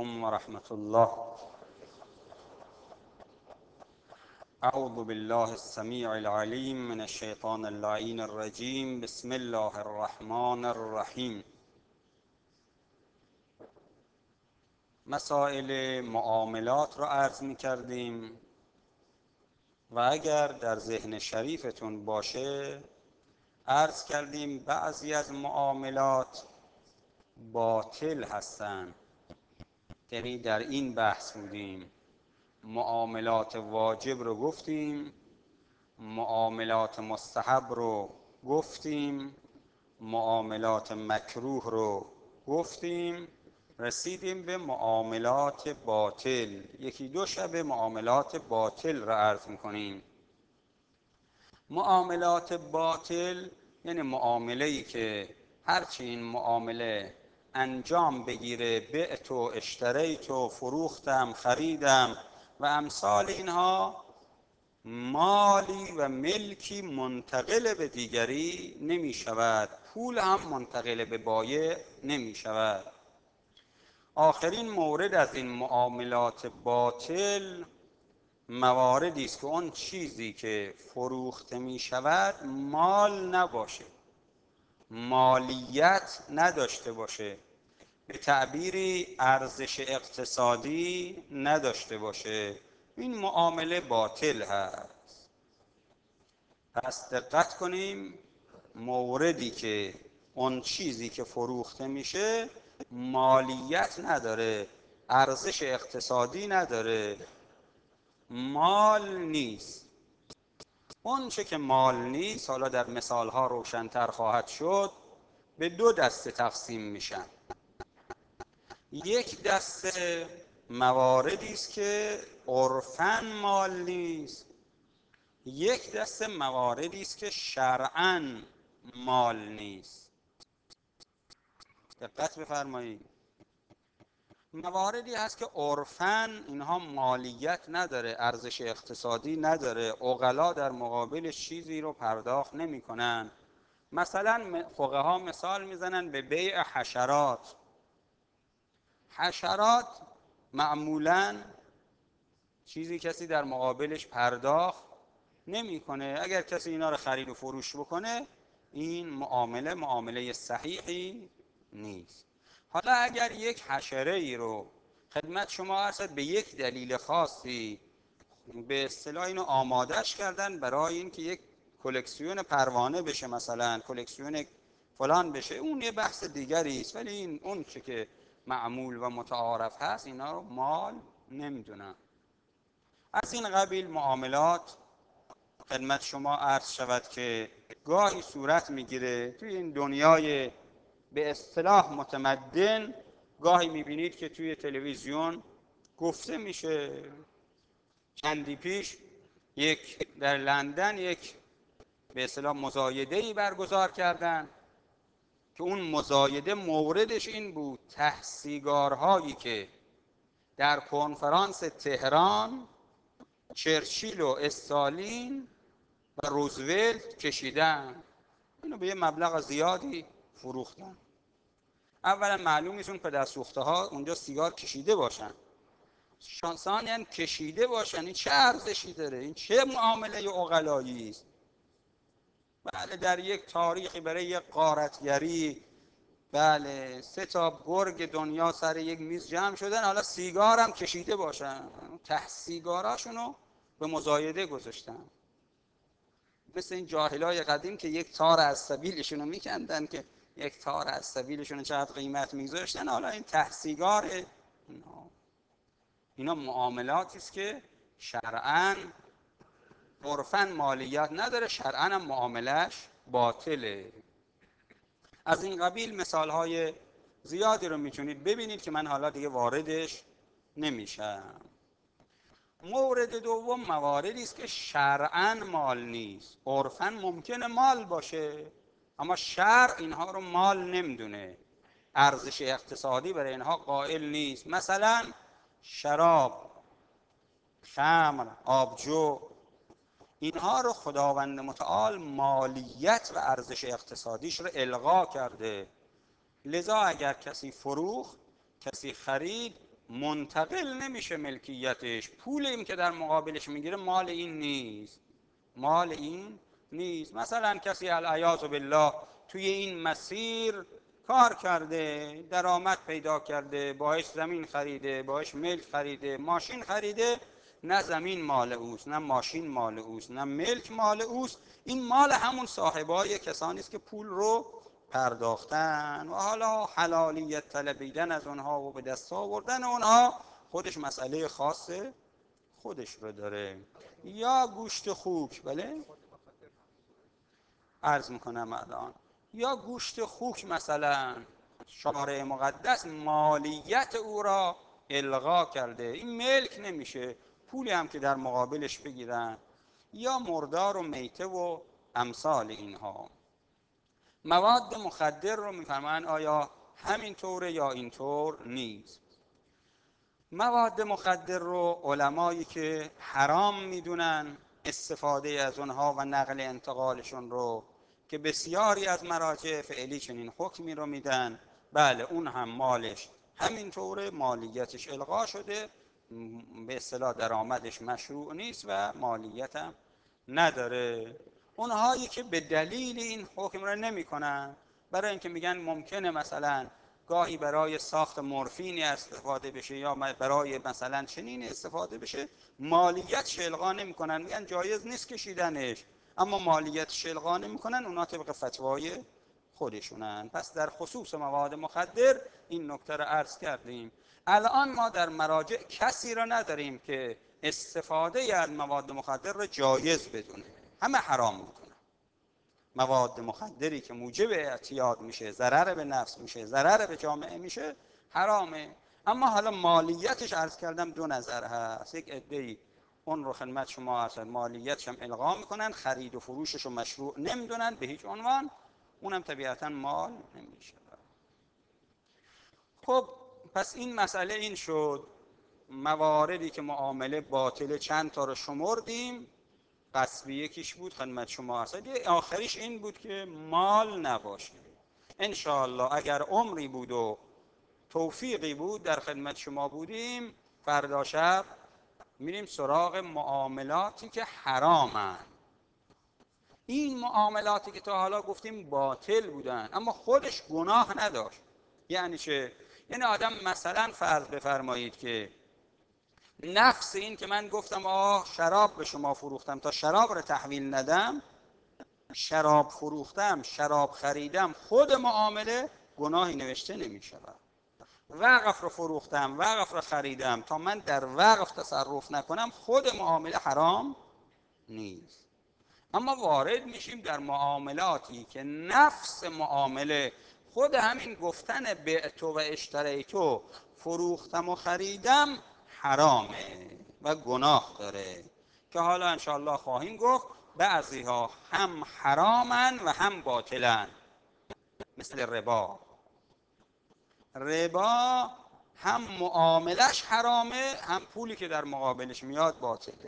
علیکم و رحمت الله. اعوذ بالله السمیع العلیم من الشیطان اللعین الرجیم. بسم الله الرحمن الرحیم. مسائل معاملات را عرض می کردیم و اگر در ذهن شریفتون باشه عرض کردیم بعضی از معاملات باطل هستند. یعنی در این بحث بودیم. معاملات واجب رو گفتیم، معاملات مستحب رو گفتیم، معاملات مکروه رو گفتیم، رسیدیم به معاملات باطل. یکی دو شب معاملات باطل را عرض می‌کنیم. معاملات باطل یعنی معامله‌ای که هرچی این معامله انجام بگیره، بعت و اشتریت و فروختم، خریدم و امثال اینها، مالی و ملکی منتقل به دیگری نمی شود، پول هم منتقل به بایع نمی شود. آخرین مورد از این معاملات باطل مواردی است که اون چیزی که فروخته می شود مال نباشه، مالیت نداشته باشه، به تعبیری ارزش اقتصادی نداشته باشه، این معامله باطل هست. پس دقت کنیم، موردی که اون چیزی که فروخته میشه مالیت نداره، ارزش اقتصادی نداره، مال نیست. اون چه که مال نیست، حالا در مثالها روشن‌تر خواهد شد، به دو دسته تقسیم میشن. یک دسته مواردی است که عرفاً مال نیست، یک دسته مواردی است که شرعاً مال نیست. دقت بفرمایید. مواردی هست که عرفاً اینها مالیت نداره، ارزش اقتصادی نداره، عقلا در مقابلش چیزی رو پرداخت نمی کنن. مثلا فقها مثال میزنن به بیع حشرات. حشرات معمولاً چیزی کسی در مقابلش پرداخت نمیکنه. اگر کسی اینا رو خرید و فروش بکنه، این معامله صحیحی نیست. حالا اگر یک حشره ای رو خدمت شما عرض به یک دلیل خاصی به اصطلاح اینو آمادش کردن برای اینکه یک کلکسیون پروانه بشه، مثلا کلکسیون فلان بشه، اون یه بحث دیگری است، ولی اون چه که معمول و متعارف هست اینا رو مال نمیدونن. از این قبیل معاملات خدمت شما عرض شود که گاهی صورت میگیره توی این دنیای به اصطلاح متمدن. گاهی میبینید که توی تلویزیون گفته میشه. چندی پیش در لندن یک به اصطلاح مزایده‌ای برگزار کردن که اون مزایده موردش این بود: تحصیگارهایی که در کنفرانس تهران چرچیل و استالین و روزولت کشیدن، اینو به یه مبلغ زیادی فروختن. اولا معلوم نیست اون پدرسوخته ها اونجا سیگار کشیده باشن، شانسان یعنی کشیده باشن. این چه ارزشی داره؟ این چه معامله عقلایی است؟ بله، در یک تاریخی برای یک غارتگری، بله، 3 تا گرگ دنیا سر یک میز جمع شدن، حالا سیگار هم کشیده باشن، ته سیگاراشونو به مزایده گذاشتن. مثل این جاهلای قدیم که یک تار از سبیلشونو میکندن، که یک تار از سبیلشونو چقدر قیمت میگذاشتن، حالا این ته سیگار. اینا معاملاتی است که شرعاً عرفاً مالیت نداره، شرعاً هم معاملش باطله. از این قبیل مثالهای زیادی رو میتونید ببینید که من حالا دیگه واردش نمیشم. مورد دوم مواردی است که شرعاً مال نیست. عرفاً ممکنه مال باشه، اما شرع اینها رو مال نمیدونه، ارزش اقتصادی برای اینها قائل نیست. مثلا شراب، خمر، آبجو، اینها رو خداوند متعال مالیت و ارزش اقتصادیش رو الغا کرده. لذا اگر کسی فروخت، کسی خرید، منتقل نمیشه ملکیتش. پول این که در مقابلش میگیره مال این نیست، مال این نیست. مثلا کسی العیاذ بالله توی این مسیر کار کرده، درآمد پیدا کرده، باهاش زمین خریده، باهاش ملک خریده، ماشین خریده، نه زمین مال اوست، نه ماشین مال اوست، نه ملک مال اوست. این مال همون صاحبای کسانی است که پول رو پرداختن و حالا حلالیت طلبیدن از اونها و به دست آوردن اونها خودش مسئله خاص خودش رو داره. یا گوشت خوک، بله عرض میکنم الان، یا گوشت خوک مثلا شارع مقدس مالیت او را الغا کرده، این ملک نمیشه، پولی هم که در مقابلش بگیرن. یا مردار و میته و امثال اینها. مواد مخدر رو میفرمان آیا همین طوره یا اینطور نیست. مواد مخدر رو علمایی که حرام میدونن استفاده از اونها و نقل انتقالشون رو، که بسیاری از مراجع فعلی چنین حکمی رو میدن، بله اون هم مالش همینطوره، مالیتش الغا شده، به اصطلاح درآمدش مشروع نیست و مالیت هم نداره. اونهایی که به دلیل این حکم رو نمی کنن، برای اینکه میگن ممکنه مثلا گاهی برای ساخت مورفینی استفاده بشه یا برای مثلا چنین استفاده بشه، مالیت الغا نمیکنن، میگن جایز نیست کشیدنش، اما مالیت الغا نمیکنن، اونا طبق فتوای خودشونن. پس در خصوص مواد مخدر این نکته رو عرض کردیم. الان ما در مراجع کسی را نداریم که استفاده از مواد مخدر را جایز بدونه، همه حرام میکنن. مواد مخدری که موجب اعتیاد میشه، ضرر به نفس میشه، ضرر به جامعه میشه، حرامه. اما حالا مالیتش عرض کردم دو نظر هست. یک عده‌ای اون رو خدمت شما عرض مالیتش هم الغا میکنن، خرید و فروشش رو مشروع نمیدونن به هیچ عنوان، اونم طبیعتا مال نمیشه. خب پس این مسئله این شد. مواردی که معامله باطل چند تا رو شمردیم. قصبی یکیش بود خدمت شما اصلا، آخریش این بود که مال نباشه. انشاءالله اگر عمری بود و توفیقی بود در خدمت شما بودیم، فردا شب میریم سراغ معاملاتی که حرامن. این معاملاتی که تا حالا گفتیم باطل بودن اما خودش گناه نداشت. یعنی چه؟ یعنی آدم مثلا فرض بفرمایید که نفس این که من گفتم شراب به شما فروختم تا شراب رو تحویل ندم، شراب فروختم، شراب خریدم، خود معامله گناهی نوشته نمی شود. وقف رو فروختم، وقف رو خریدم، تا من در وقف تصرف نکنم خود معامله حرام نیست. اما وارد میشیم در معاملاتی که نفس معامله خود همین گفتن بعت و اشتریتو، فروختم و خریدم، حرامه و گناه داره، که حالا انشاءالله خواهیم گفت بعضی ها هم حرامن و هم باطلن. مثل ربا. ربا هم معاملش حرامه، هم پولی که در مقابلش میاد باطله.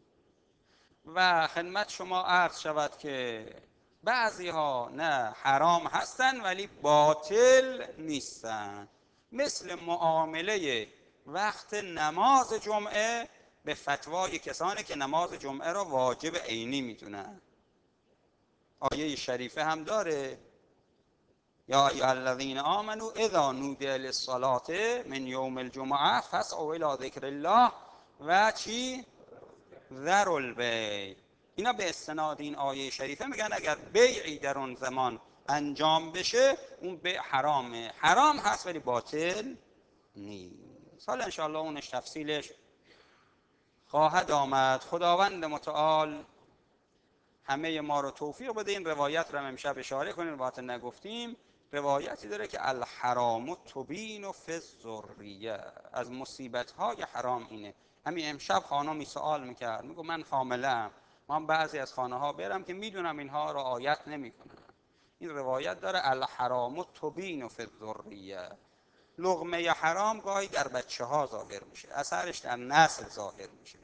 و خدمت شما عرض شود که بعضی ها نه حرام هستن ولی باطل نیستن. مثل معامله وقت نماز جمعه به فتوای کسانی که نماز جمعه را واجب عینی میدونن. آیه شریفه هم داره یا ایها الذین آمنوا اذا نودی للصلاة من یوم الجمعه فاسعوا الی ذکر الله و چی؟ ذروا البیع. اینا به استناد این آیه شریفه میگن اگر بیعی در اون زمان انجام بشه اون بیع حرامه، حرام هست ولی باطل نیست. حالا انشاءالله اونش تفصیلش خواهد آمد. خداوند متعال همه ما رو توفیق بده. این روایت رو امشب اشاره کنیم، روایت نگفتیم. روایتی داره که الحرام تبین فی الذریه، از مصیبت های حرام اینه. همین امشب خانمی سوال میکرد، میگو من حامله‌ام، من بعضی از خانه ها برم که میدونم اینها رعایت نمیکنن. این روایت داره الحرام تبین فی الذریه، لقمه حرام گاهی در بچه ها ظاهر میشه، اثرش در نسل ظاهر میشه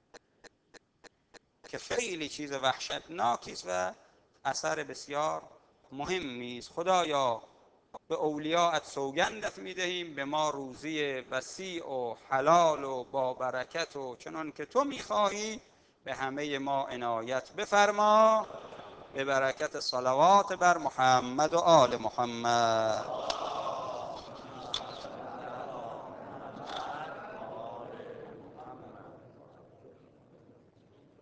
که خیلی چیز وحشتناکی است و اثر بسیار مهمی است. خدایا به اولیاءت سوگندت میدهیم به ما روزی وسیع و حلال و با برکت و چنان که تو میخواهی به همه ما عنایت بفرما، به برکت صلوات بر محمد و آل محمد.